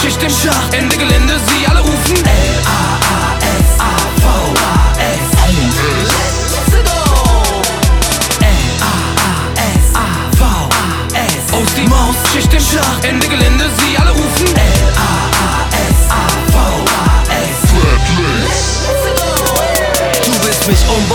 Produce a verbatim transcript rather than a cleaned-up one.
Schicht im Schacht, Ende Gelände, sie alle rufen ey.